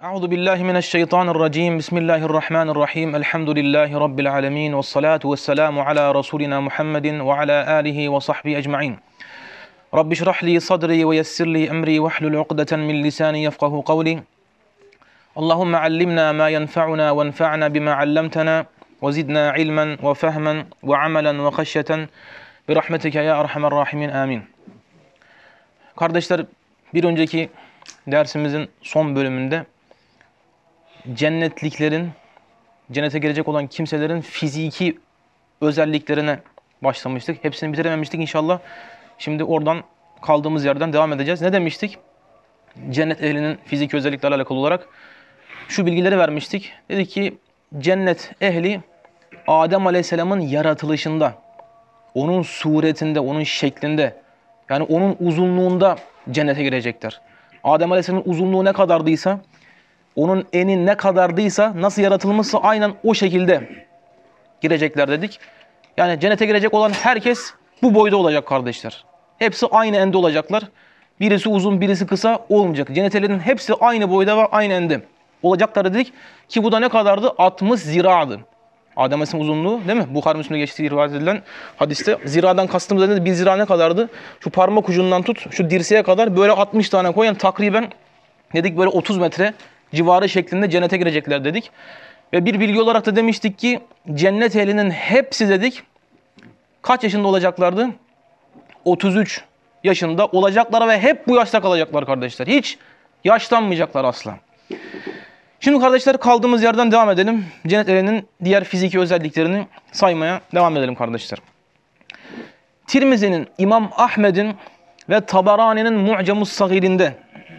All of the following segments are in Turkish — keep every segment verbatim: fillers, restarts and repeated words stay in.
Euzu billahi mineşşeytanirracim. Bismillahirrahmanirrahim. Elhamdülillahi rabbil alamin ve salatu vesselamu ala rasulina Muhammedin ve ala alihi ve sahbihi ecmaîn. Rabbi şrah li sadri ve yessir li emri ve hlul ukdeten min lisani yefkahu kavli. Allahumme allimna ma yenfa'una ve enfa'na bima allamtana ve zidna ilmen ve fehmen ve amelen ve haşyeten bi rahmetike ya erhamer rahimin. Amin. Kardeşler, bir önceki dersimizin son bölümünde cennetliklerin, cennete girecek olan kimselerin fiziki özelliklerine başlamıştık. Hepsini bitirememiştik inşallah. Şimdi oradan kaldığımız yerden devam edeceğiz. Ne demiştik? Cennet ehlinin fiziki özelliklerle alakalı olarak şu bilgileri vermiştik. Dedik ki cennet ehli Adem Aleyhisselam'ın yaratılışında, onun suretinde, onun şeklinde, yani onun uzunluğunda cennete girecekler. Adem Aleyhisselam'ın uzunluğu ne kadardıysa, onun eni ne kadardıysa, nasıl yaratılmışsa aynen o şekilde girecekler dedik. Yani cennete girecek olan herkes bu boyda olacak kardeşler. Hepsi aynı ende olacaklar. Birisi uzun, birisi kısa olmayacak. Cennetlerin hepsi aynı boyda ve aynı ende olacaklar dedik. Ki bu da ne kadardı? altmış ziradı. Adem Aleyhisselam'ın uzunluğu, değil mi? Bukhari Müslim'de geçtiği rivayet edilen hadiste ziradan kastımız ne? Bir zira ne kadardı? Şu parmak ucundan tut, şu dirseğe kadar böyle altmış tane koyan, takriben dedik böyle otuz metre civarı şeklinde cennete girecekler dedik. Ve bir bilgi olarak da demiştik ki cennet ehlinin hepsi dedik kaç yaşında olacaklardı? otuz üç yaşında olacaklar ve hep bu yaşta kalacaklar kardeşler. Hiç yaşlanmayacaklar asla. Şimdi kardeşler kaldığımız yerden devam edelim. Cennet ehlinin diğer fiziki özelliklerini saymaya devam edelim kardeşler. Tirmizi'nin, İmam Ahmed'in ve Tabarani'nin Mu'cemus Sagir'inde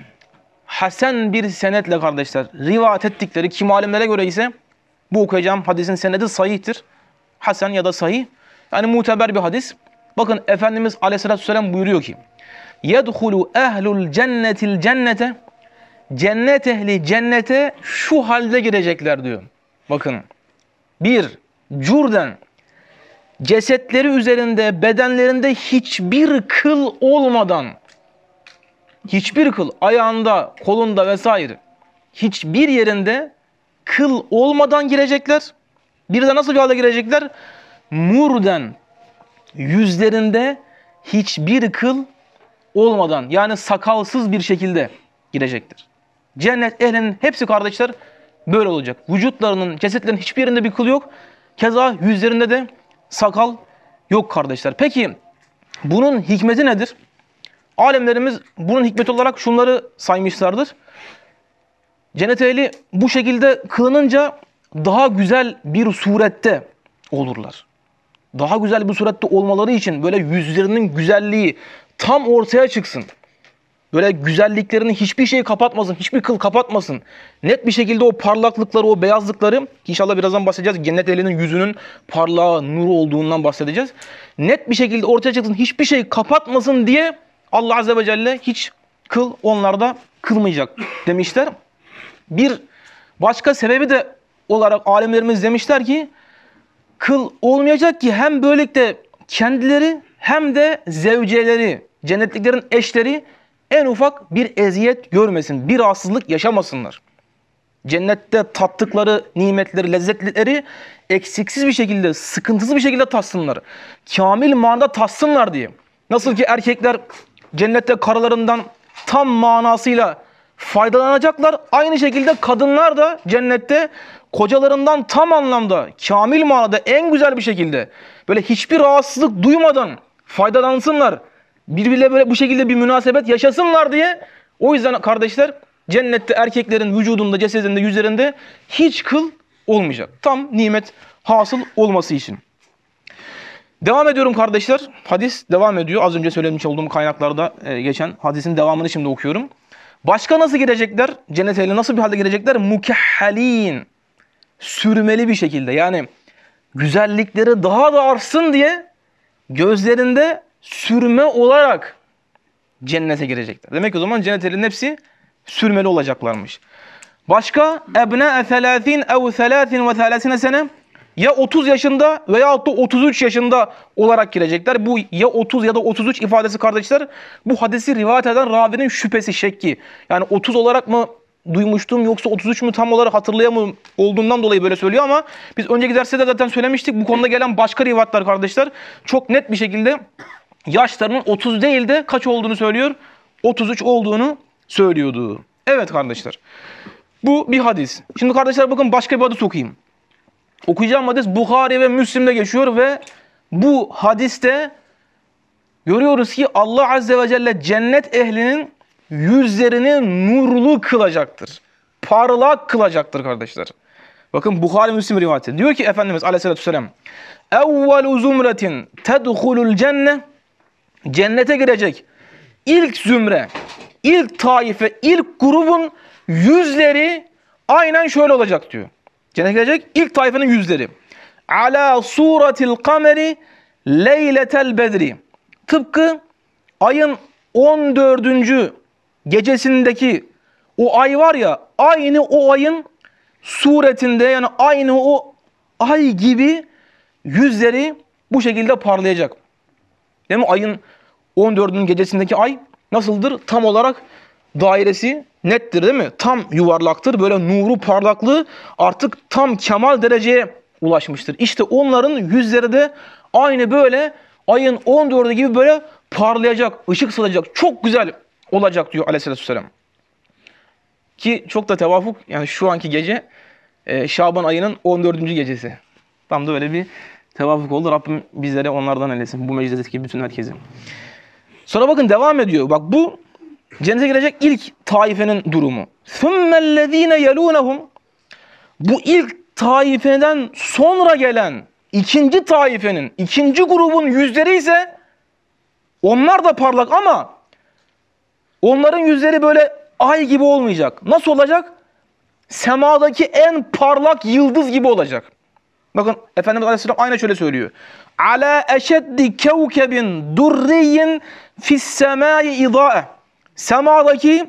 hasen bir senetle kardeşler rivayet ettikleri, kim alimlere göre ise bu okuyacağım hadisin senedi sahihtir. Hasen ya da sahih. Yani muteber bir hadis. Bakın Efendimiz Aleyhisselatü Vesselam buyuruyor ki yedhulu ehlul cennetil cennete, cennet ehli cennete şu halde girecekler diyor. Bakın. Bir, curden, cesetleri üzerinde, bedenlerinde hiçbir kıl olmadan, hiçbir kıl, ayağında, kolunda vesaire, hiçbir yerinde kıl olmadan girecekler. Bir de nasıl bir halde girecekler? Murden, yüzlerinde hiçbir kıl olmadan, yani sakalsız bir şekilde girecektir. Cennet ehlinin hepsi kardeşler böyle olacak. Vücutlarının, cesetlerinin hiçbir yerinde bir kıl yok. Keza yüzlerinde de sakal yok kardeşler. Peki bunun hikmeti nedir? Alimlerimiz bunun hikmeti olarak şunları saymışlardır. Cennet ehli bu şekilde kılınınca daha güzel bir surette olurlar. Daha güzel bir surette olmaları için böyle yüzlerinin güzelliği tam ortaya çıksın. Böyle güzelliklerini hiçbir şey kapatmasın, hiçbir kıl kapatmasın. Net bir şekilde o parlaklıkları, o beyazlıkları, inşallah birazdan bahsedeceğiz. Cennet ehlinin yüzünün parlağı, nuru olduğundan bahsedeceğiz. Net bir şekilde ortaya çıksın, hiçbir şey kapatmasın diye Allah Azze ve Celle hiç kıl onlarda kılmayacak demişler. Bir başka sebebi de olarak alimlerimiz demişler ki kıl olmayacak ki hem böylelikle kendileri hem de zevceleri, cennetliklerin eşleri en ufak bir eziyet görmesin, bir rahatsızlık yaşamasınlar. Cennette tattıkları nimetleri, lezzetleri eksiksiz bir şekilde, sıkıntısız bir şekilde tatsınlar. Kamil manada tatsınlar diye. Nasıl ki erkekler cennette karılarından tam manasıyla faydalanacaklar, aynı şekilde kadınlar da cennette kocalarından tam anlamda, kamil manada, en güzel bir şekilde, böyle hiçbir rahatsızlık duymadan faydalansınlar. Birbirle böyle bu şekilde bir münasebet yaşasınlar diye. O yüzden kardeşler cennette erkeklerin vücudunda, cesedinde, yüzlerinde hiç kıl olmayacak. Tam nimet hasıl olması için. Devam ediyorum kardeşler. Hadis devam ediyor. Az önce söylemiş olduğum kaynaklarda geçen hadisin devamını şimdi okuyorum. Başka nasıl girecekler? Cennet ehli nasıl bir halde girecekler? Mukehhalin. Sürmeli bir şekilde. Yani güzellikleri daha da artsın diye gözlerinde sürme olarak cennete girecekler. Demek ki o zaman cennet ehlinin hepsi sürmeli olacaklarmış. Başka ebne selâsin ev selâsin ve selâsine sene, ya otuz yaşında veya da otuz üç yaşında olarak girecekler. Bu ya otuz ya da otuz üç ifadesi kardeşler bu hadisi rivayet eden ravinin şüphesi, şekki. Yani otuz olarak mı duymuştum yoksa otuz üç mü tam olarak hatırlayamıyorum olduğundan dolayı böyle söylüyor ama biz önceki derste de zaten söylemiştik. Bu konuda gelen başka rivayetler kardeşler çok net bir şekilde yaşlarının otuz değil de kaç olduğunu söylüyor? otuz üç olduğunu söylüyordu. Evet kardeşler. Bu bir hadis. Şimdi kardeşler bakın başka bir hadis okuyayım. Okuyacağım hadis Bukhari ve Müslim'de geçiyor ve bu hadiste görüyoruz ki Allah Azze ve Celle cennet ehlinin yüzlerini nurlu kılacaktır. Parlak kılacaktır kardeşler. Bakın Bukhari Müslim rivayeti. Diyor ki Efendimiz Aleyhisselatü Vesselam evvelu zumretin tedhulul cenne cennete girecek ilk zümre, ilk taife, ilk grubun yüzleri aynen şöyle olacak diyor. Cennete girecek ilk taifenin yüzleri. Ala suratil kameri leyletel bedri. Tıpkı ayın on dördüncü gecesindeki o ay var ya, aynı o ayın suretinde, yani aynı o ay gibi yüzleri bu şekilde parlayacak. Değil mi? Ayın on dördüncü gecesindeki ay nasıldır? Tam olarak dairesi nettir değil mi? Tam yuvarlaktır. Böyle nuru, parlaklığı artık tam kemal dereceye ulaşmıştır. İşte onların yüzleri de aynı böyle ayın on dördü gibi böyle parlayacak, ışık salacak. Çok güzel olacak diyor Aleyhisselatü Vesselam. Ki çok da tevafuk, yani şu anki gece e, Şaban ayının on dördüncü gecesi. Tam da öyle bir tevafuk oldu. Rabbim bizlere onlardan eylesin. Bu meclisteki bütün herkesi. Sonra bakın devam ediyor. Bak bu cennete girecek ilk taifenin durumu. ثُمَّ الَّذ۪ينَ يَلُونَهُمْ Bu ilk taifeden sonra gelen ikinci taifenin, ikinci grubun yüzleri ise onlar da parlak ama onların yüzleri böyle ay gibi olmayacak. Nasıl olacak? Semadaki en parlak yıldız gibi olacak. Bakın Efendimiz Aleyhisselam aynen şöyle söylüyor. Ala eşeddi kevkebin durriyin fis semai idae. Semadaki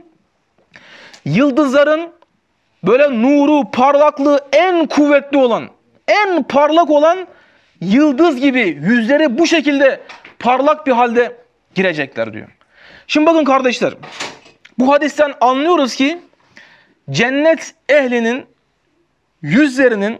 yıldızların böyle nuru, parlaklığı en kuvvetli olan, en parlak olan yıldız gibi yüzleri bu şekilde parlak bir halde girecekler diyor. Şimdi bakın kardeşler, bu hadisten anlıyoruz ki cennet ehlinin yüzlerinin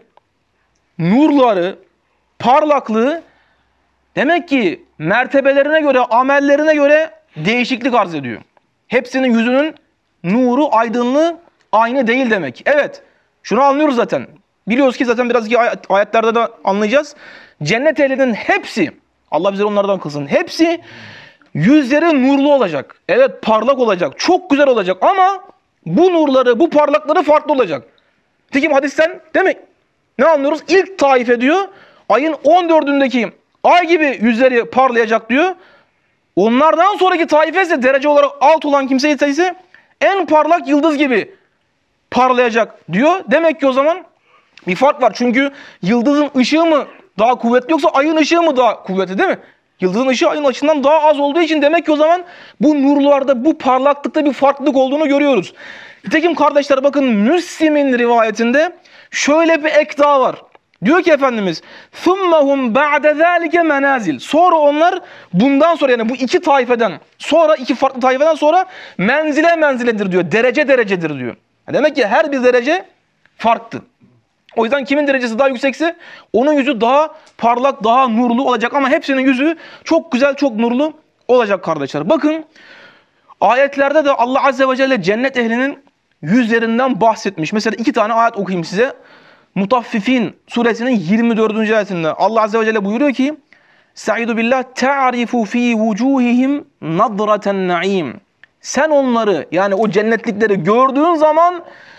nurları, parlaklığı demek ki mertebelerine göre, amellerine göre değişiklik arz ediyor. Hepsinin yüzünün nuru, aydınlığı aynı değil demek. Evet, şunu anlıyoruz zaten. Biliyoruz ki zaten biraz ayet, ayetlerde de anlayacağız. Cennet ehlinin hepsi, Allah bizi onlardan kılsın, hepsi yüzleri nurlu olacak. Evet, parlak olacak, çok güzel olacak ama bu nurları, bu parlakları farklı olacak. Tekim hadisten değil mi? Ne anlıyoruz? İlk taife diyor, ayın on dördündeki ay gibi yüzleri parlayacak diyor. Onlardan sonraki taife ise derece olarak alt olan kimse ise en parlak yıldız gibi parlayacak diyor. Demek ki o zaman bir fark var. Çünkü yıldızın ışığı mı daha kuvvetli yoksa ayın ışığı mı daha kuvvetli değil mi? Yıldızın ışığı ayın ışığından daha az olduğu için demek ki o zaman bu nurlarda, bu parlaklıkta bir farklılık olduğunu görüyoruz. Nitekim kardeşler bakın Müslim'in rivayetinde şöyle bir ek daha var. Diyor ki Efendimiz ثُمَّهُمْ بَعْدَ ذَٰلِكَ مَنَازِلٍ Sonra onlar bundan sonra, yani bu iki taifeden sonra, iki farklı taifeden sonra menzile menziledir diyor. Derece derecedir diyor. Demek ki her bir derece farklı. O yüzden kimin derecesi daha yüksekse onun yüzü daha parlak, daha nurlu olacak. Ama hepsinin yüzü çok güzel, çok nurlu olacak kardeşler. Bakın ayetlerde de Allah Azze ve Celle cennet ehlinin yüzlerinden bahsetmiş. Mesela iki tane ayet okuyayım size. Mutaffifin suresinin yirmi dördüncü ayetinde Allah Azze ve Celle buyuruyor ki Estaizu billah ta'rifu fi vucuhihim nadraten naim. Sen onları, yani o cennetlikleri gördüğün zaman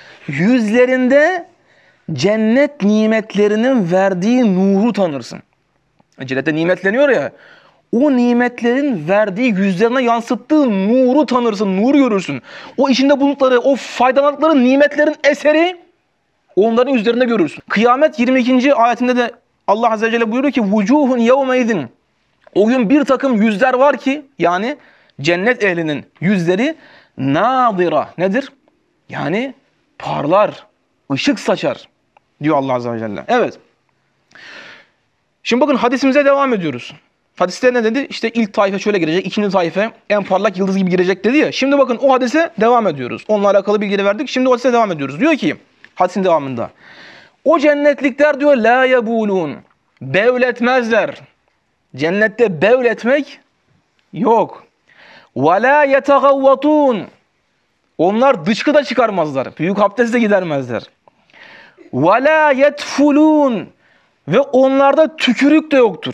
yüzlerinde cennet nimetlerinin verdiği nuru tanırsın. Cennette nimetleniyor ya, o nimetlerin verdiği, yüzlerine yansıttığı nuru tanırsın, nuru görürsün. O içinde bulundukları, o faydalandıkları nimetlerin eseri onların yüzlerinde görürsün. Kıyamet yirmi ikinci ayetinde de Allah Azze ve Celle buyuruyor ki vucuhun yevmeydin. O gün bir takım yüzler var ki, yani cennet ehlinin yüzleri nadira. Nedir? Yani parlar, ışık saçar diyor Allah Azze ve Celle. Evet. Şimdi bakın hadisimize devam ediyoruz. Hadiste ne dedi? İşte ilk taife şöyle girecek, ikinci taife en parlak yıldız gibi girecek dedi ya. Şimdi bakın o hadise devam ediyoruz. Onunla alakalı bilgileri verdik. Şimdi o hadise devam ediyoruz. Diyor ki hadisin devamında. O cennetlikler diyor la yebulun. Bevletmezler. Cennette bevletmek yok. Ve la yetagavvatun. Onlar dışkı da çıkarmazlar. Büyük abdest de gidermezler. Ve la yetfulun. Ve onlarda tükürük de yoktur.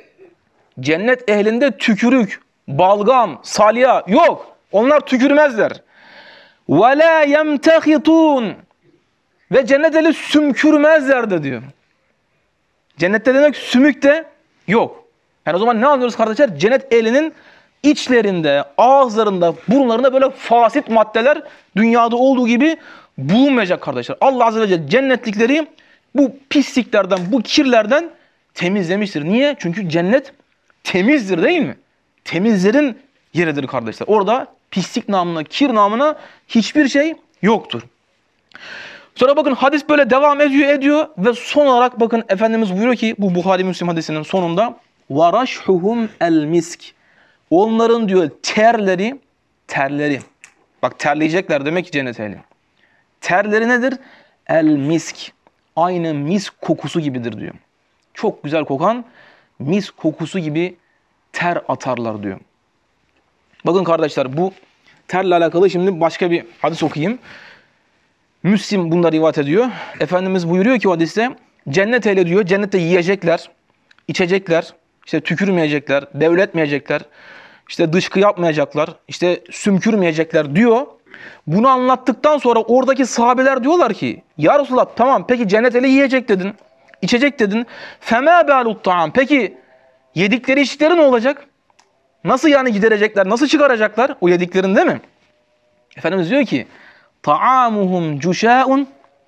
Cennet ehlinde tükürük, balgam, salya yok. Onlar tükürmezler. Ve la yemtehitun. Ve cennet ehli sümkürmezler de diyor. Cennette demek sümük de yok. Yani o zaman ne anlıyoruz kardeşler? Cennet ehlinin içlerinde, ağızlarında, burunlarında böyle fasit maddeler dünyada olduğu gibi bulunmayacak kardeşler. Allah Azze ve Celle cennetlikleri bu pisliklerden, bu kirlerden temizlemiştir. Niye? Çünkü cennet temizdir değil mi? Temizlerin yeridir kardeşler. Orada pislik namına, kir namına hiçbir şey yoktur. Sonra bakın hadis böyle devam ediyor ediyor ve son olarak bakın Efendimiz buyuruyor ki bu Buhari Müslim hadisinin sonunda وَرَشْحُهُمْ الْمِسْكِ Onların diyor terleri, terleri. Bak terleyecekler demek ki cennet ehli. Terleri nedir? El-misk. Aynı misk kokusu gibidir diyor. Çok güzel kokan misk kokusu gibi ter atarlar diyor. Bakın kardeşler bu terle alakalı şimdi başka bir hadis okuyayım. Müslim bunda rivayet ediyor. Efendimiz buyuruyor ki o hadiste cennet ehli diyor. Cennette yiyecekler, içecekler, işte tükürmeyecekler, devletmeyecekler, işte dışkı yapmayacaklar, işte sümkürmeyecekler diyor. Bunu anlattıktan sonra oradaki sahabeler diyorlar ki ya Resulallah tamam peki cennet ehli yiyecek dedin, içecek dedin. فَمَا بَالُ الطَّعَامِ Peki yedikleri içtikleri ne olacak? Nasıl yani giderecekler, nasıl çıkaracaklar o yediklerini değil mi? Efendimiz diyor ki طَعَامُهُمْ جُشَاءٌ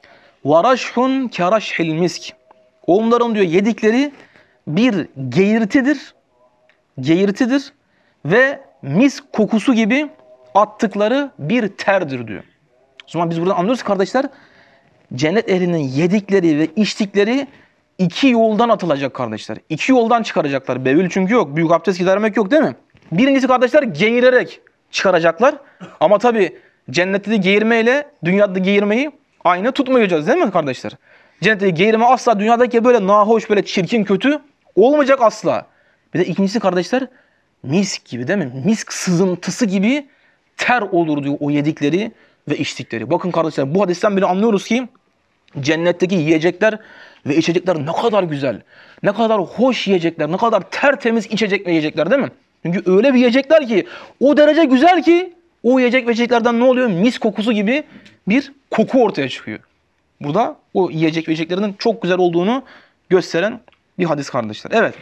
وَرَشْحٌ كَرَشْحِ الْمِسْكِ Onların diyor yedikleri bir geğirtidir, geğirtidir ve mis kokusu gibi attıkları bir terdir diyor. O zaman biz buradan anlıyoruz kardeşler, cennet ehlinin yedikleri ve içtikleri iki yoldan atılacak kardeşler. İki yoldan çıkaracaklar. Bevül çünkü yok, büyük abdest gidermek yok değil mi? Birincisi kardeşler geğirerek çıkaracaklar. Ama tabi cennette de geğirmeyle dünyada da geğirmeyi aynı tutmayacağız değil mi kardeşler? Cennette geğirme asla dünyadaki böyle nahoş, böyle çirkin, kötü olmayacak asla. Bir de ikincisi kardeşler misk gibi değil mi? Misk sızıntısı gibi ter olur diyor o yedikleri ve içtikleri. Bakın kardeşler bu hadisten bile anlıyoruz ki cennetteki yiyecekler ve içecekler ne kadar güzel, ne kadar hoş yiyecekler, ne kadar tertemiz içecek ve yiyecekler değil mi? Çünkü öyle bir yiyecekler ki o derece güzel ki o yiyecek ve içeceklerden ne oluyor? Mis kokusu gibi bir koku ortaya çıkıyor. Bu da o yiyecek ve içeceklerinin çok güzel olduğunu gösteren bir hadis kardeşler. Evet.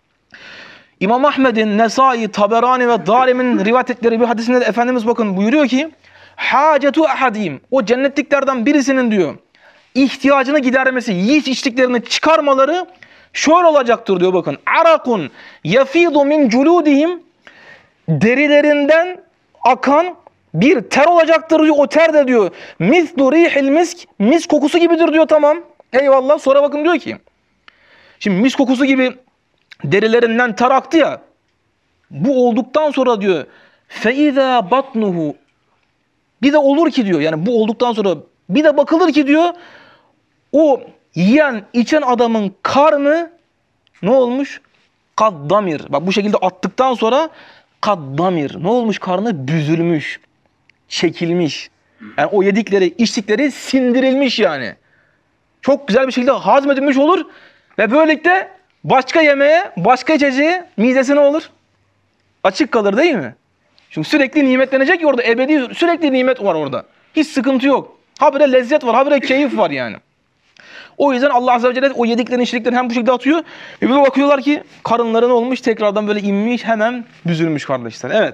İmam Ahmed'in, Nesai, Taberani ve Darim'in rivayet ettikleri bir hadisinde de Efendimiz bakın buyuruyor ki hacetu ahadim o cennetliklerden birisinin diyor ihtiyacını gidermesi, yiyip içtiklerini çıkarmaları şöyle olacaktır diyor bakın. Arakun yafidu min culudihim derilerinden akan bir ter olacaktır diyor. O ter de diyor mislu rihil misk mis kokusu gibidir diyor tamam. Eyvallah. Sonra bakın diyor ki şimdi mis kokusu gibi derilerinden ter aktı ya bu olduktan sonra diyor feiza batnuhu bir de olur ki diyor yani bu olduktan sonra bir de bakılır ki diyor o yiyen içen adamın karnı ne olmuş? Kaddamir. Bak bu şekilde attıktan sonra kaddamir. Ne olmuş karnı? Büzülmüş. Çekilmiş. Yani o yedikleri, içtikleri sindirilmiş yani. Çok güzel bir şekilde hazmedilmiş olur ve böylelikle başka yemeğe, başka içeceğe midesi ne olur? Açık kalır değil mi? Çünkü sürekli nimetlenecek ya orada. Ebedi sürekli nimet var orada. Hiç sıkıntı yok. Habire lezzet var, habire keyif var yani. O yüzden Allah Azze ve Celle o yediklerini, içtiklerini hem bu şekilde atıyor. Ve bir bakıyorlar ki karınları ne olmuş? Tekrardan böyle inmiş, hemen büzülmüş kardeşler. Evet.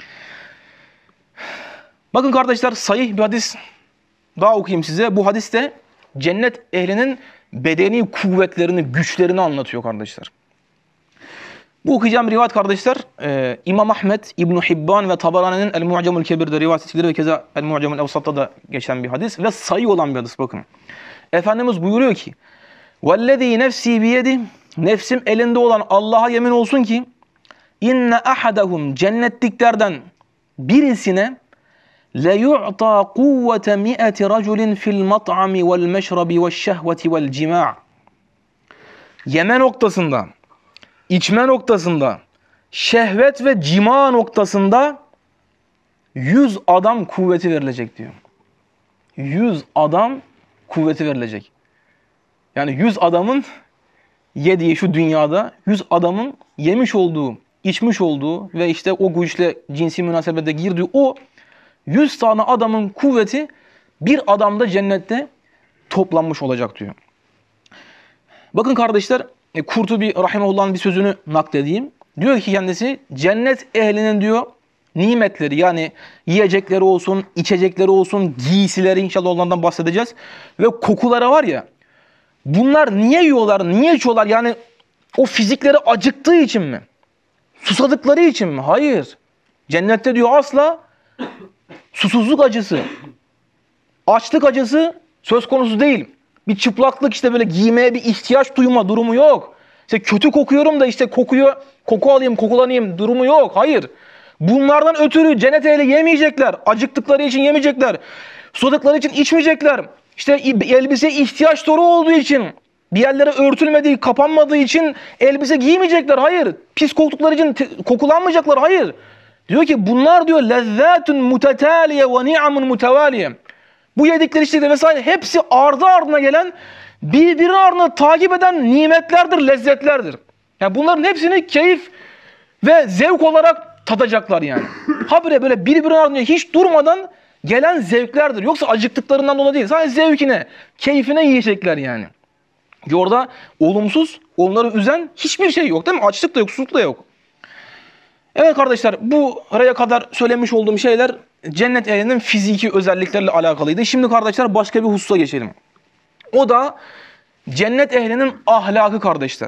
Bakın kardeşler sahih bir hadis daha okuyayım size. Bu hadiste cennet ehlinin bedeni kuvvetlerini, güçlerini anlatıyor kardeşler. Bu okuyacağım rivayet kardeşler e, İmam Ahmed, İbn Hibban ve Tabarani'nin El-Mu'camul Kebir'de rivayet ettikleri ve keza El-Mu'camul Evsat'ta da geçen bir hadis ve sayı olan bir hadis bakın. Efendimiz buyuruyor ki: "Vellezî nefsî biyedi" Nefsim elinde olan Allah'a yemin olsun ki inne ahadahum cennetliklerden birisine le yu'ta kuvvete mi'ati raculin fil mat'ami vel meşrabi veş şehveti vel cima'. Yeme noktasında, içme noktasında, şehvet ve cima noktasında yüz adam kuvveti verilecek diyor. Yüz adam kuvveti verilecek. Yani yüz adamın yediği şu dünyada, yüz adamın yemiş olduğu, içmiş olduğu ve işte o güçle cinsi münasebete girdiği o yüz tane adamın kuvveti bir adamda cennette toplanmış olacak diyor. Bakın kardeşler, Kurtubi rahimehullah'ın bir sözünü nakledeyim. Diyor ki kendisi, cennet ehlinin diyor nimetleri, yani yiyecekleri olsun, içecekleri olsun, giysileri, inşallah onlardan bahsedeceğiz. Ve kokuları var ya, bunlar niye yiyorlar, niye içiyorlar? Yani o fizikleri acıktığı için mi? Susadıkları için mi? Hayır. Cennette diyor asla susuzluk acısı, açlık acısı söz konusu değil. Bir çıplaklık, işte böyle giymeye bir ihtiyaç duyma durumu yok. İşte kötü kokuyorum da işte kokuyor, koku alayım, kokulanayım durumu yok. Hayır. Bunlardan ötürü cennet ehli yemeyecekler. Acıktıkları için yemeyecekler. Susadıkları için içmeyecekler. İşte elbise ihtiyaç doğru olduğu için, bir yerlere örtülmediği, kapanmadığı için elbise giymeyecekler. Hayır. Pis koktukları için kokulanmayacaklar. Hayır. Diyor ki bunlar diyor lezzatun mutetaliye ve ni'amun mutevaliye. Bu yedikleri içtikleri vesaire hepsi ardı ardına gelen, birbirinin ardına takip eden nimetlerdir, lezzetlerdir. Yani bunların hepsini keyif ve zevk olarak tadacaklar yani. Habire böyle birbirinin ardına hiç durmadan gelen zevklerdir. Yoksa acıktıklarından dolayı değil. Sadece zevkine, keyfine yiyecekler yani. Ki orada olumsuz, onları üzen hiçbir şey yok değil mi? Açlık da yok, susuzluk da yok. Evet kardeşler, bu buraya kadar söylemiş olduğum şeyler cennet ehlinin fiziki özelliklerle alakalıydı. Şimdi kardeşler başka bir hususa geçelim. O da cennet ehlinin ahlakı kardeşler.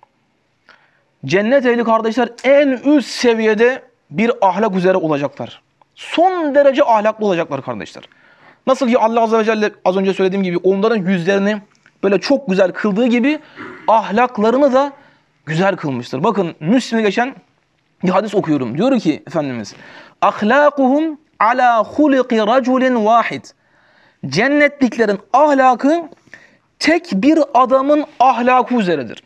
Cennet ehli kardeşler en üst seviyede bir ahlak üzere olacaklar. Son derece ahlaklı olacaklar kardeşler. Nasıl ki Allah Azze ve Celle az önce söylediğim gibi onların yüzlerini böyle çok güzel kıldığı gibi ahlaklarını da güzel kılmıştır. Bakın Müslim'e geçen bir hadis okuyorum. Diyor ki Efendimiz, ahlakuhum ala huliki raculin vahid. Cennetliklerin ahlakı tek bir adamın ahlakı üzeredir.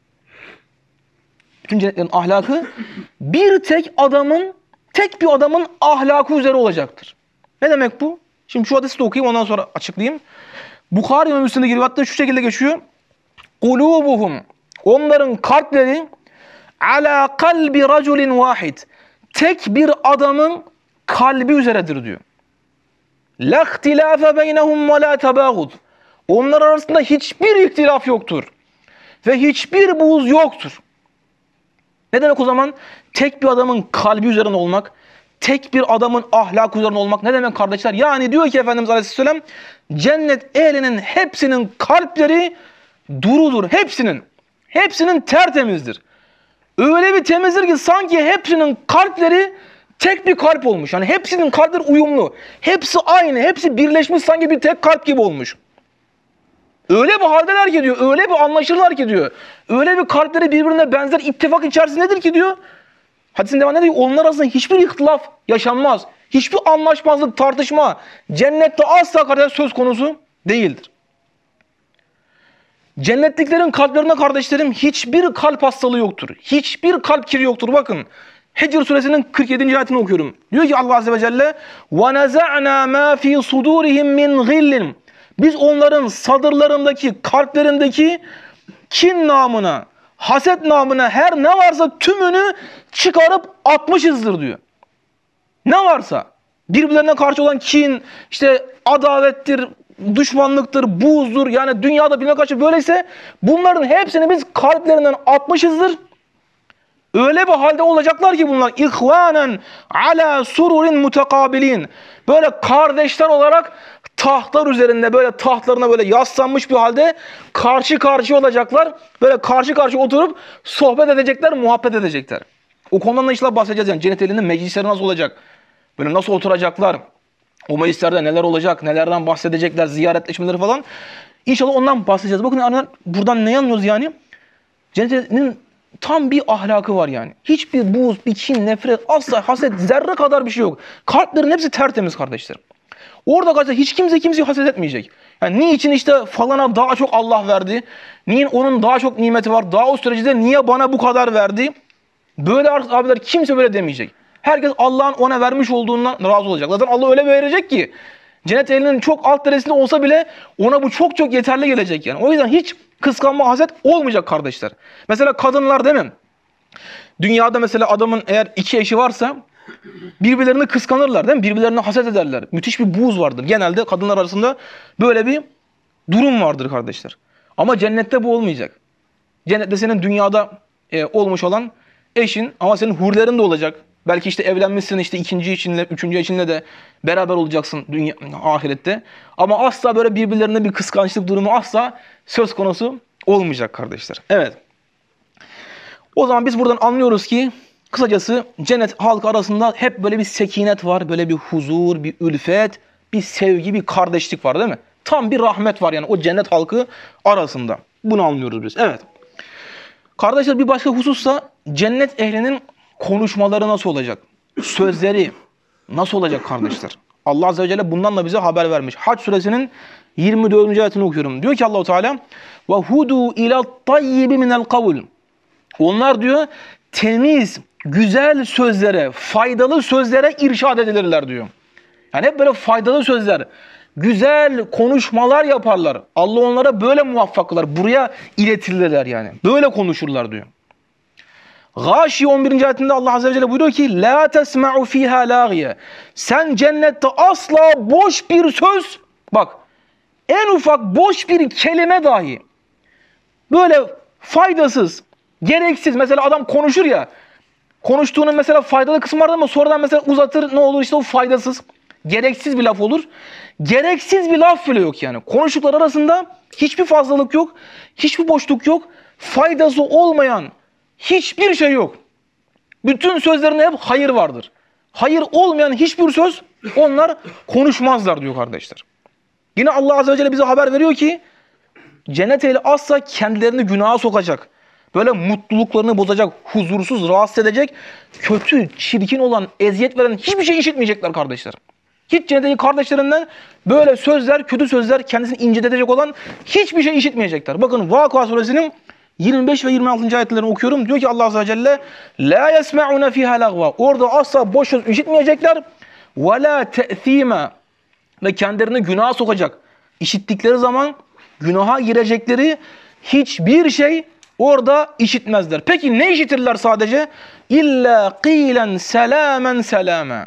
Bütün cennetlerin ahlakı bir tek adamın, tek bir adamın ahlakı üzere olacaktır. Ne demek bu? Şimdi şu hadisi de okuyayım, ondan sonra açıklayayım. Bukhari ve Müslim'deki rivayetle şu şekilde geçiyor. Kulubuhum, onların kalpleri ala kalbi raculin vahid. Tek bir adamın kalbi üzeredir diyor. La ihtilafe beynehum ve la tebağud. Onlar arasında hiçbir ihtilaf yoktur. Ve hiçbir buğz yoktur. Ne demek o zaman? Tek bir adamın kalbi üzerine olmak, tek bir adamın ahlakı üzerine olmak ne demek kardeşler? Yani diyor ki Efendimiz Aleyhisselam, cennet ehlinin hepsinin kalpleri durudur. Hepsinin. Hepsinin tertemizdir. Öyle bir temizdir ki sanki hepsinin kalpleri tek bir kalp olmuş. Yani hepsinin kalpleri uyumlu. Hepsi aynı. Hepsi birleşmiş sanki bir tek kalp gibi olmuş. Öyle bir haldeler ki diyor. Öyle bir anlaşırlar ki diyor. Öyle bir kalpleri birbirine benzer ittifak içerisindedir ki diyor. Hadisin devamında diyor. Onlar arasında hiçbir ihtilaf yaşanmaz. Hiçbir anlaşmazlık, tartışma cennette asla kardeşler söz konusu değildir. Cennetliklerin kalplerine kardeşlerim hiçbir kalp hastalığı yoktur. Hiçbir kalp kiri yoktur. Bakın Hicr suresinin kırk yedinci ayetini okuyorum. Diyor ki Allah Azze ve Celle وَنَزَعْنَا مَا ف۪ي صُدُورِهِمْ مِنْ غِلٍّ. Biz onların sadırlarındaki, kalplerindeki kin namına, haset namına her ne varsa tümünü çıkarıp atmışızdır diyor. Ne varsa birbirlerine karşı olan kin, işte adavettir, düşmanlıktır, buğzdur, yani dünyada birbirine karşı böyleyse bunların hepsini biz kalplerinden atmışızdır. Öyle bir halde olacaklar ki bunlar ihvanen ala sururin mutekabilin. Böyle kardeşler olarak tahtlar üzerinde böyle tahtlarına böyle yaslanmış bir halde karşı karşıya olacaklar. Böyle karşı karşıya oturup sohbet edecekler, muhabbet edecekler. O konudan da inşallah bahsedeceğiz. Yani cennet ehlinin meclisleri nasıl olacak? Böyle nasıl oturacaklar? O meclislerde neler olacak? Nelerden bahsedecekler? Ziyaretleşmeleri falan. İnşallah ondan bahsedeceğiz. Bakın buradan ne anlıyoruz yani? Cennet ehlinin tam bir ahlakı var yani. Hiçbir buğz, bir kin, nefret, asla haset, zerre kadar bir şey yok. Kalplerin hepsi tertemiz kardeşlerim. Orada kardeşler hiç kimse kimseyi haset etmeyecek. Yani niçin işte falana daha çok Allah verdi? Niye onun daha çok nimeti var? Daha o sürecinde niye bana bu kadar verdi? Böyle abiler kimse böyle demeyecek. Herkes Allah'ın ona vermiş olduğundan razı olacak. Zaten Allah öyle verecek ki cennet ehlinin çok alt derecesinde olsa bile ona bu çok çok yeterli gelecek yani. O yüzden hiç kıskanma, haset olmayacak kardeşler. Mesela kadınlar değil mi? Dünyada mesela adamın eğer iki eşi varsa birbirlerini kıskanırlar değil mi? Birbirlerine haset ederler. Müthiş bir buğz vardır. Genelde kadınlar arasında böyle bir durum vardır kardeşler. Ama cennette bu olmayacak. Cennette senin dünyada e, olmuş olan eşin ama senin hurilerin de olacak. Belki işte evlenmişsin işte ikinci eşinle, üçüncü eşinle de beraber olacaksın dünya, ahirette. Ama asla böyle birbirlerine bir kıskançlık durumu asla söz konusu olmayacak kardeşler. Evet. O zaman biz buradan anlıyoruz ki kısacası cennet halkı arasında hep böyle bir sekinet var. Böyle bir huzur, bir ülfet, bir sevgi, bir kardeşlik var değil mi? Tam bir rahmet var yani o cennet halkı arasında. Bunu anlıyoruz biz. Evet. Kardeşler bir başka husussa cennet ehlinin konuşmaları nasıl olacak? Sözleri nasıl olacak kardeşler? Allah Azze ve Celle bundan da bize haber vermiş. Hac suresinin yirmi dördüncü ayetini okuyorum. Diyor ki Allah-u Teala وَهُدُوا اِلَى الطَّيِّبِ مِنَ الْقَوْلِ Onlar diyor temiz, güzel sözlere, faydalı sözlere irşad edilirler diyor. Yani hep böyle faydalı sözler, güzel konuşmalar yaparlar. Allah onlara böyle muvaffak kılar. Buraya iletilirler yani. Böyle konuşurlar diyor. Gâşi on birinci ayetinde Allah Azze ve Celle buyuruyor ki La tesma'u fiha lâgiye Sen cennette asla boş bir söz, bak en ufak boş bir kelime dahi, böyle faydasız, gereksiz, mesela adam konuşur ya, konuştuğunun mesela faydalı kısmı vardır ama sonradan mesela uzatır, ne olur işte o faydasız, gereksiz bir laf olur. Gereksiz bir laf bile yok yani. Konuştuklar arasında hiçbir fazlalık yok, hiçbir boşluk yok, faydası olmayan hiçbir şey yok. Bütün sözlerinde hep hayır vardır. Hayır olmayan hiçbir söz onlar konuşmazlar diyor kardeşler. Yine Allah Azze ve Celle bize haber veriyor ki cennet ehli asla kendilerini günaha sokacak, böyle mutluluklarını bozacak, huzursuz, rahatsız edecek, kötü, çirkin olan, eziyet veren hiçbir şey işitmeyecekler kardeşler. Hiç cennetteki kardeşlerinden böyle sözler, kötü sözler, kendisini incitecek olan hiçbir şey işitmeyecekler. Bakın Vakıa suresinin yirmi beş ve yirmi altıncı ayetlerini okuyorum. Diyor ki Allah Azze ve Celle La yesma'una fiha lagva Orada asla boş söz işitmeyecekler. Ve la te'thima Ve kendilerini günaha sokacak, İşittikleri zaman günaha girecekleri hiçbir şey orada işitmezler. Peki ne işitirler sadece? İlla qilen selamen selama.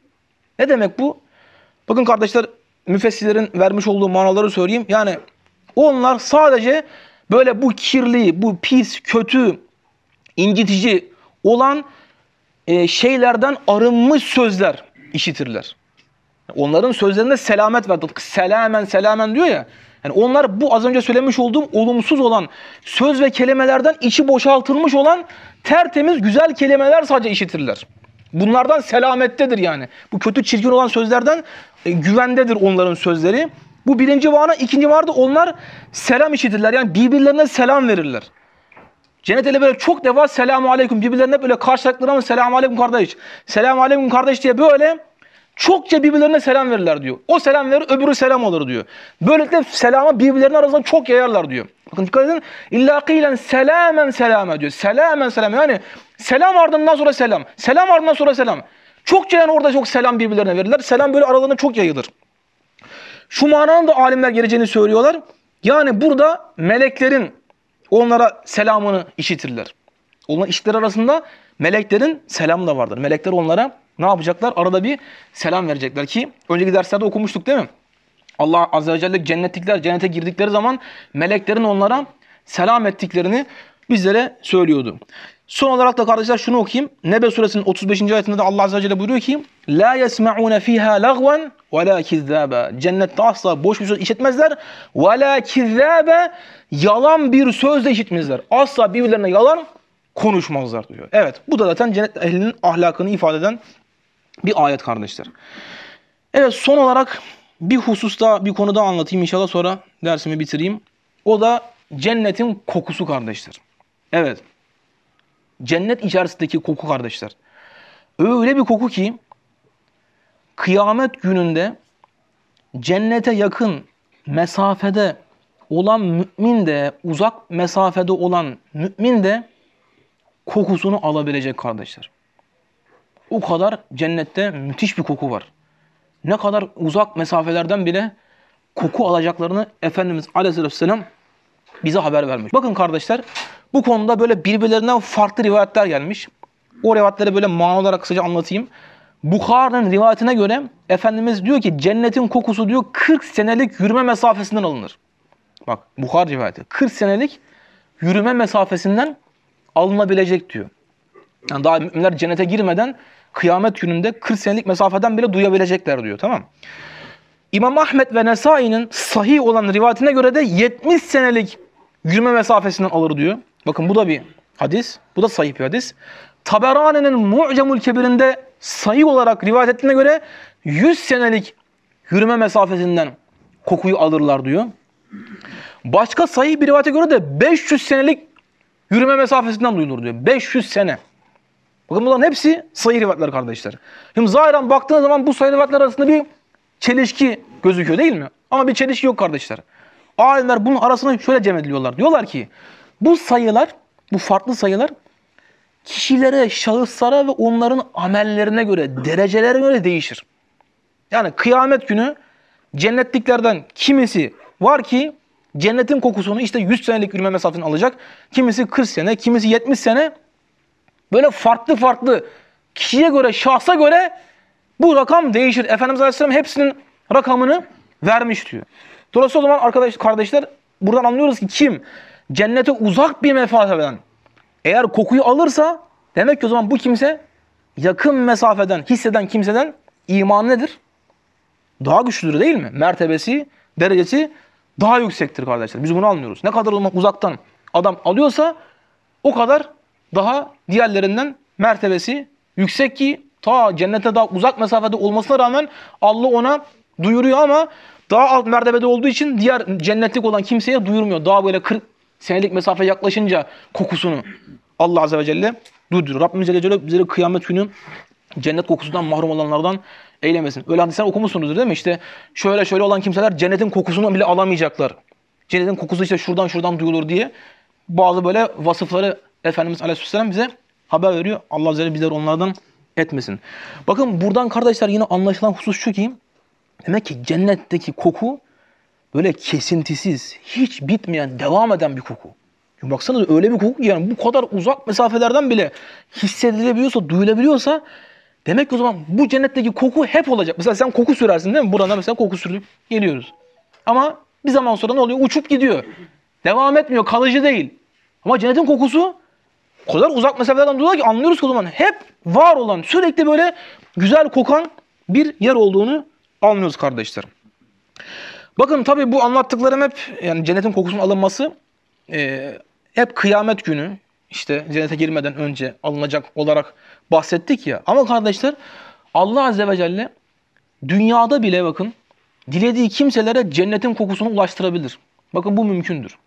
Ne demek bu? Bakın kardeşler, müfessirlerin vermiş olduğu manaları söyleyeyim. Yani onlar sadece böyle bu kirli, bu pis, kötü, incitici olan e, şeylerden arınmış sözler işitirler. Onların sözlerinde selamet vardır. Selamen selamen diyor ya. Yani onlar bu az önce söylemiş olduğum olumsuz olan söz ve kelimelerden içi boşaltılmış olan tertemiz güzel kelimeler sadece işitirler. Bunlardan selamettedir yani. Bu kötü çirkin olan sözlerden e, güvendedir onların sözleri. Bu birinci mana. İkinci mana da onlar selam işitirler. Yani birbirlerine selam verirler. Cennet ehli böyle çok defa selamu aleyküm, birbirlerine böyle karşılıklarına mı selamu aleyküm kardeş, selamu aleyküm kardeş diye böyle çokça birbirlerine selam verirler diyor. O selam verir, öbürü selam olur diyor. Böylelikle selamı birbirlerinin arasında çok yayarlar diyor. Bakın dikkat edin. İlla kıylen selamen selame diyor. Selamen selame. Yani selam ardından sonra selam. Selam ardından sonra selam. Çokça yani orada çok selam birbirlerine verirler. Selam böyle aralarında çok yayılır. Şu mananın da alimler geleceğini söylüyorlar. Yani burada meleklerin onlara selamını işitirler. Onların işler arasında meleklerin selamı da vardır. Melekler onlara ne yapacaklar? Arada bir selam verecekler ki önceki derslerde okumuştuk değil mi? Allah Azze ve Celle cennetlikler cennete girdikleri zaman meleklerin onlara selam ettiklerini bizlere söylüyordu. Son olarak da kardeşler şunu okuyayım. Nebe suresinin otuz beşinci ayetinde de Allah Azze ve Celle buyuruyor ki La yesma'une fiha lagwan ve la kizzaba. Cennette asla boş bir söz işitmezler. Ve la kizzaba. Yalan bir söz de işitmezler. Asla birbirlerine yalan konuşmazlar diyor. Evet, bu da zaten cennet ehlinin ahlakını ifade eden bir ayet kardeşler. Evet, son olarak bir hususta, bir konuda anlatayım inşallah, sonra dersimi bitireyim. O da cennetin kokusu kardeşler. Evet. cennet içerisindeki koku kardeşler. Öyle bir koku ki kıyamet gününde cennete yakın mesafede olan mümin de, uzak mesafede olan mümin de kokusunu alabilecek kardeşler. O kadar cennette müthiş bir koku var. Ne kadar uzak mesafelerden bile koku alacaklarını Efendimiz Aleyhisselam bize haber vermiş. Bakın kardeşler, bu konuda böyle birbirlerinden farklı rivayetler gelmiş. O rivayetleri böyle mana olarak kısaca anlatayım. Bukhari'nin rivayetine göre Efendimiz diyor ki cennetin kokusu diyor kırk senelik yürüme mesafesinden alınır. Bak Bukhari rivayeti. kırk senelik yürüme mesafesinden alınabilecek diyor. Yani daha müminler cennete girmeden kıyamet gününde kırk senelik mesafeden bile duyabilecekler diyor. Tamam. İmam Ahmed ve Nesai'nin sahih olan rivayetine göre de yetmiş senelik yürüme mesafesinden alır diyor. Bakın bu da bir hadis. Bu da sahih bir hadis. Taberani'nin Mu'cemul Kebir'inde sahih olarak rivayet ettiğine göre yüz senelik yürüme mesafesinden kokuyu alırlar diyor. Başka sahih bir rivayete göre de beş yüz senelik yürüme mesafesinden duyulur diyor. beş yüz sene. Bakın bunların hepsi sahih rivayetler kardeşler. Şimdi zahiren baktığınız zaman bu sahih rivayetler arasında bir çelişki gözüküyor değil mi? Ama bir çelişki yok kardeşler. Alimler bunun arasını şöyle cem ediliyorlar. Diyorlar ki bu sayılar, bu farklı sayılar kişilere, şahıslara ve onların amellerine göre, derecelerine göre değişir. Yani kıyamet günü cennetliklerden kimisi var ki cennetin kokusunu işte yüz senelik yürüme mesafesini alacak. Kimisi kırk sene, kimisi yetmiş sene. Böyle farklı farklı kişiye göre, şahsa göre bu rakam değişir. Efendimiz Aleyhisselam hepsinin rakamını vermiş diyor. Dolayısıyla o zaman arkadaş, kardeşler buradan anlıyoruz ki kim cennete uzak bir mesafeden eğer kokuyu alırsa demek ki o zaman bu kimse yakın mesafeden hisseden kimseden imanı nedir? Daha güçlüdür değil mi? Mertebesi, derecesi daha yüksektir kardeşler. Biz bunu anlıyoruz. Ne kadar uzaktan adam alıyorsa o kadar daha diğerlerinden mertebesi yüksek ki ta cennete daha uzak mesafede olmasına rağmen Allah ona duyuruyor ama daha alt mertebede olduğu için diğer cennetlik olan kimseye duyurmuyor. Daha böyle kırk senelik mesafe yaklaşınca kokusunu Allah Azze ve Celle duyuruyor. Rabbimiz Celle Celle bizleri kıyamet günü cennet kokusundan mahrum olanlardan eylemesin. Öyle hadisler okumuşsunuzdur değil mi? İşte şöyle şöyle olan kimseler cennetin kokusunu bile alamayacaklar. Cennetin kokusu işte şuradan şuradan duyulur diye bazı böyle vasıfları Efendimiz Aleyhisselam bize haber veriyor. Allah Azze ve Celle bizleri onlardan etmesin. Bakın buradan kardeşler yine anlaşılan husus şu ki demek ki cennetteki koku böyle kesintisiz, hiç bitmeyen, devam eden bir koku. Çünkü baksanıza öyle bir koku ki yani bu kadar uzak mesafelerden bile hissedilebiliyorsa, duyulabiliyorsa demek ki o zaman bu cennetteki koku hep olacak. Mesela sen koku sürersin değil mi? Burada mesela koku sürdük geliyoruz. Ama bir zaman sonra ne oluyor? Uçup gidiyor. Devam etmiyor, kalıcı değil. Ama cennetin kokusu o kadar uzak mesafelerden duyuluyor ki anlıyoruz ki o zaman hep var olan, sürekli böyle güzel kokan bir yer olduğunu anlıyoruz kardeşler. Bakın tabii bu anlattıklarım hep yani cennetin kokusunun alınması e, hep kıyamet günü işte cennete girmeden önce alınacak olarak bahsettik ya. Ama kardeşler Allah Azze ve Celle dünyada bile bakın dilediği kimselere cennetin kokusunu ulaştırabilir. Bakın bu mümkündür.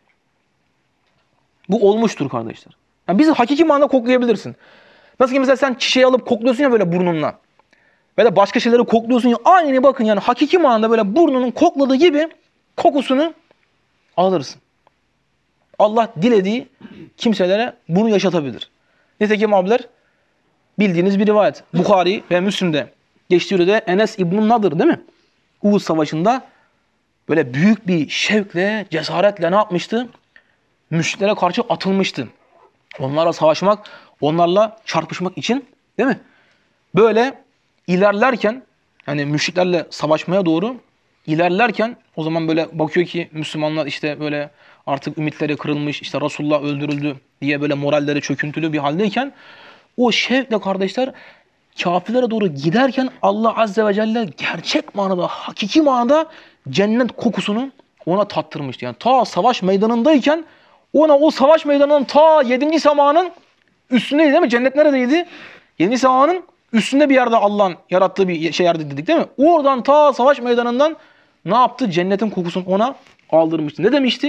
Bu olmuştur kardeşler. Yani bizi hakiki manada koklayabilirsin. Nasıl ki mesela sen çiçeği alıp kokluyorsun ya böyle burnunla. Ve de başka şeyleri kokluyorsun ya aynı bakın yani hakiki manada böyle burnunun kokladığı gibi kokusunu alırsın. Allah dilediği kimselere bunu yaşatabilir. Nitekim abiler bildiğiniz bir rivayet. Bukhari ve Müslim'de geçtiği de Enes İbn Nadır değil mi? Uhud Savaşı'nda böyle büyük bir şevkle, cesaretle ne yapmıştı? Müşriklere karşı atılmıştı. Onlarla savaşmak, onlarla çarpışmak için değil mi? Böyle ilerlerken yani müşriklerle savaşmaya doğru ilerlerken o zaman böyle bakıyor ki Müslümanlar işte böyle artık ümitleri kırılmış, işte Resulullah öldürüldü diye böyle moralleri çöküntülü bir haldeyken o şevkle kardeşler kafirlere doğru giderken Allah Azze ve Celle gerçek manada, hakiki manada cennet kokusunu ona tattırmıştı. Yani ta savaş meydanındayken ona o savaş meydanının ta yedinci semanın üstündeydi değil mi? Cennet neredeydi? yedinci semanın üstünde bir yerde Allah'ın yarattığı bir şey yerde dedik değil mi? Oradan ta savaş meydanından ne yaptı? Cennetin kokusunu ona aldırmıştı. Ne demişti?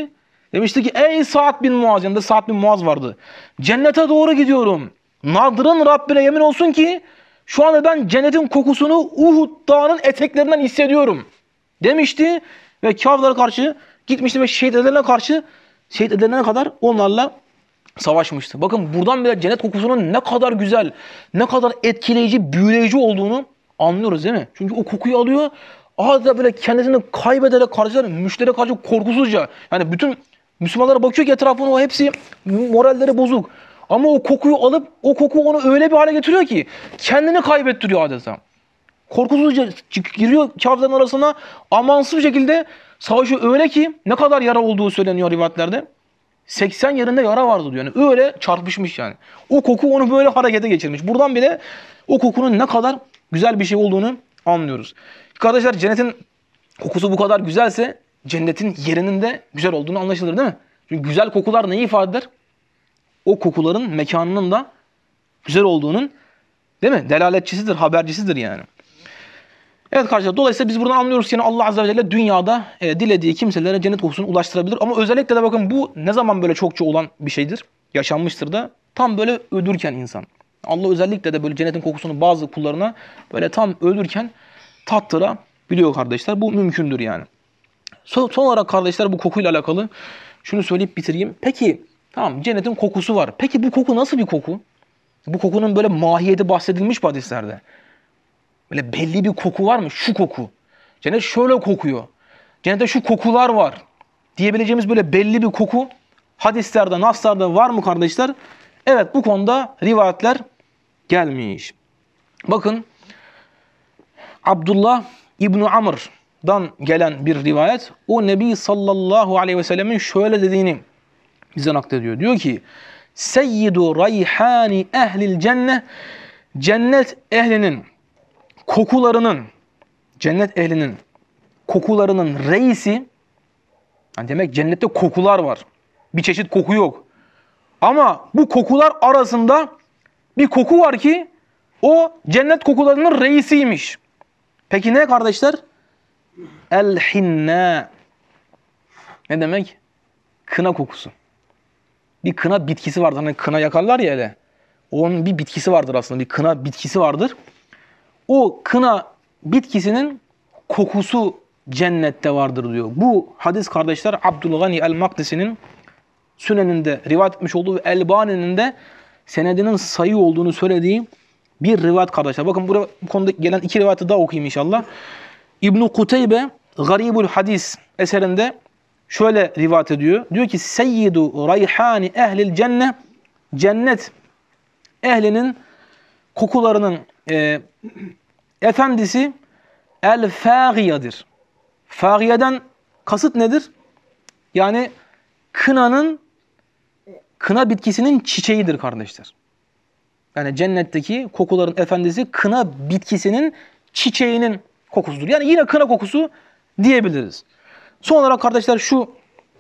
Demişti ki ey Sa'd bin Muaz, yanında Sa'd bin Muaz vardı. Cennete doğru gidiyorum. Nadır'ın Rabbine yemin olsun ki şu anda ben cennetin kokusunu Uhud dağının eteklerinden hissediyorum demişti. Ve kâfirlere karşı gitmişti ve şehit edilenlerine karşı şehit edilenlerine kadar onlarla savaşmıştı. Bakın buradan bile cennet kokusunun ne kadar güzel, ne kadar etkileyici, büyüleyici olduğunu anlıyoruz değil mi? Çünkü o kokuyu alıyor, adeta böyle kendisini kaybederek karşılar, müşteriye karşı korkusuzca. Yani bütün Müslümanlara bakıyor ki etrafına o hepsi moralleri bozuk. Ama o kokuyu alıp o koku onu öyle bir hale getiriyor ki kendini kaybettiriyor adeta. Korkusuzca giriyor kâfirlerin arasına, amansız bir şekilde savaşıyor öyle ki ne kadar yara olduğu söyleniyor rivayetlerde. seksen yerinde yara vardı diyor. Yani öyle çarpışmış yani. O koku onu böyle harekete geçirmiş. Buradan bile o kokunun ne kadar güzel bir şey olduğunu anlıyoruz. Kardeşler cennetin kokusu bu kadar güzelse cennetin yerinin de güzel olduğunu anlaşılır değil mi? Çünkü güzel kokular neyi ifade eder? O kokuların mekanının da güzel olduğunun değil mi? Delaletçisidir, habercisidir yani. Evet kardeşler, dolayısıyla biz buradan anlıyoruz ki yani Allah Azze ve Celle dünyada e, dilediği kimselere cennet kokusunu ulaştırabilir. Ama özellikle de bakın bu ne zaman böyle çokça olan bir şeydir? Yaşanmıştır da tam böyle ölürken insan. Allah özellikle de böyle cennetin kokusunu bazı kullarına böyle tam ölürken tattırabiliyor kardeşler. Bu mümkündür yani. Son, son olarak kardeşler bu kokuyla alakalı şunu söyleyip bitireyim. Peki tamam cennetin kokusu var. Peki bu koku nasıl bir koku? Bu kokunun böyle mahiyeti bahsedilmiş bu hadislerde. Böyle belli bir koku var mı? Şu koku. Cennet şöyle kokuyor. Cennette şu kokular var diyebileceğimiz böyle belli bir koku hadislerde, naslarda var mı kardeşler? Evet, bu konuda rivayetler gelmiş. Bakın Abdullah İbn Amr'dan gelen bir rivayet. O Nebi sallallahu aleyhi ve sellemin şöyle dediğini bize naklediyor. Diyor ki Seyyidu rayhani ehlil cennet, cennet ehlinin kokularının, cennet ehlinin kokularının reisi, yani demek cennette kokular var. Bir çeşit koku yok. Ama bu kokular arasında bir koku var ki o cennet kokularının reisiymiş. Peki ne kardeşler? El-hinna. Ne demek? Kına kokusu. Bir kına bitkisi vardır. Hani kına yakarlar ya hele. Onun bir bitkisi vardır aslında. Bir kına bitkisi vardır. O kına bitkisinin kokusu cennette vardır diyor. Bu hadis kardeşler Abdülgani el-Makdisi'nin Süneninde rivayet etmiş olduğu ve Elbani'nin de senedinin sayı olduğunu söylediği bir rivayet kardeşler. Bakın buraya, bu konuda gelen iki rivayeti daha okuyayım inşallah. İbn-i Kuteybe Garibul Hadis eserinde şöyle rivayet ediyor. Diyor ki Seyyidu rayhani ehlil cennet, cennet ehlinin kokularının e, efendisi el-fâgiyadır. Fâgiyeden kasıt nedir? Yani kınanın, kına bitkisinin çiçeğidir kardeşler. Yani cennetteki kokuların efendisi kına bitkisinin çiçeğinin kokusudur. Yani yine kına kokusu diyebiliriz. Son olarak kardeşler şu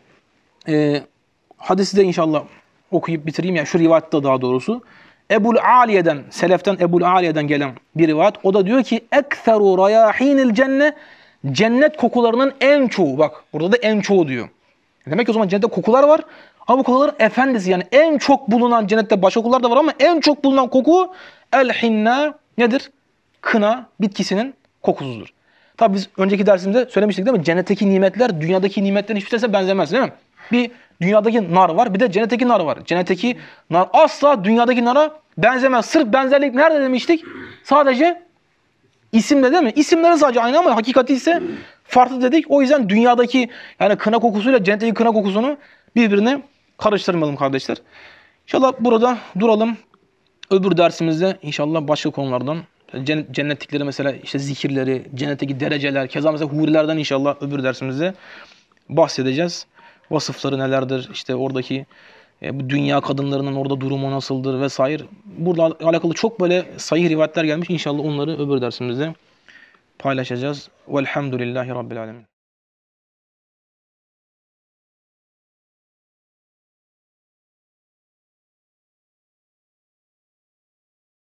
e, hadisi de inşallah okuyup bitireyim. Yani şu rivayette daha doğrusu. Ebul Aliye'den, seleften Ebul Aliye'den gelen bir rivayet. O da diyor ki ekseru rayahinil cennet, cennet kokularının en çoğu. Bak burada da en çoğu diyor. Demek ki o zaman cennette kokular var. Ama bu kokuların efendisi yani en çok bulunan, cennette başka kokular da var ama en çok bulunan koku el-hinna nedir? Kına bitkisinin kokusudur. Tabi biz önceki dersimizde söylemiştik değil mi? Cennetteki nimetler dünyadaki nimetlerin hiçbir tanesine benzemez değil mi? Bir dünyadaki nar var, bir de cennetteki nar var. Cennetteki nar asla dünyadaki nara benzemez. Sırf benzerlik nerede demiştik? Sadece isimde değil mi? İsimleri sadece aynı ama hakikati ise farklı dedik. O yüzden dünyadaki yani kına kokusuyla cennetteki kına kokusunu birbirine karıştırmayalım kardeşler. İnşallah burada duralım. Öbür dersimizde inşallah başka konulardan, cennetlikleri mesela işte zikirleri, cennetteki dereceler, keza mesela hurilerden inşallah öbür dersimizde bahsedeceğiz. Vasıfları nelerdir, işte oradaki e, bu dünya kadınlarının orada durumu nasıldır vesaire. Burada alakalı çok böyle sahih rivayetler gelmiş. İnşallah onları öbür dersimizde paylaşacağız. Velhamdülillahi Rabbil Alemin.